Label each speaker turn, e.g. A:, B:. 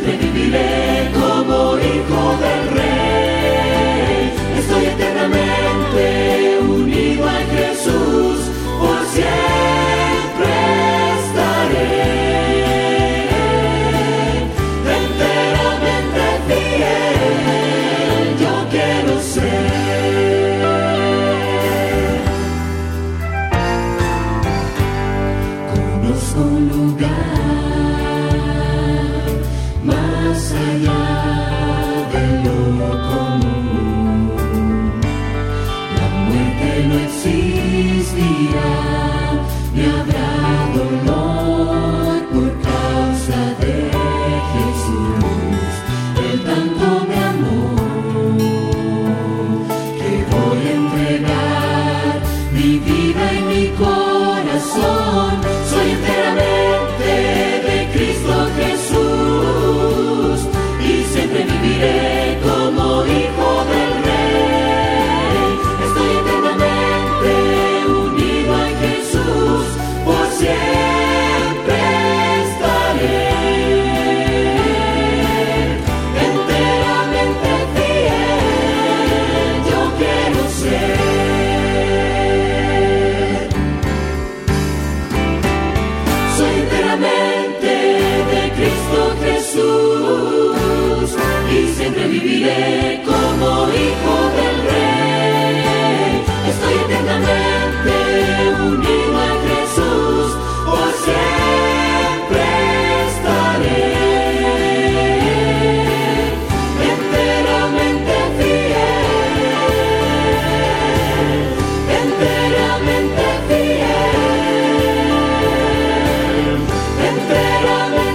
A: siempre viviré como hijo del Rey. Estoy eternamente unido a Jesús, por siempre estaré. Enteramente fiel yo quiero ser. Conozco un lugar más allá de lo común. La muerte no existirá, ni habrá dolor por causa de Jesús. Él tanto me amó que voy a entregar mi vida y mi corazón. Soy enteramente de Cristo Jesús y siempre viviré como hijo del Rey. Estoy eternamente unido a Jesús, por siempre estaré. Enteramente fiel yo quiero ser. Soy enteramente de Cristo Jesús y siempre viviré como hijo del Rey. Estoy eternamente unido a Jesús, por siempre estaré. Enteramente fiel, enteramente fiel, enteramente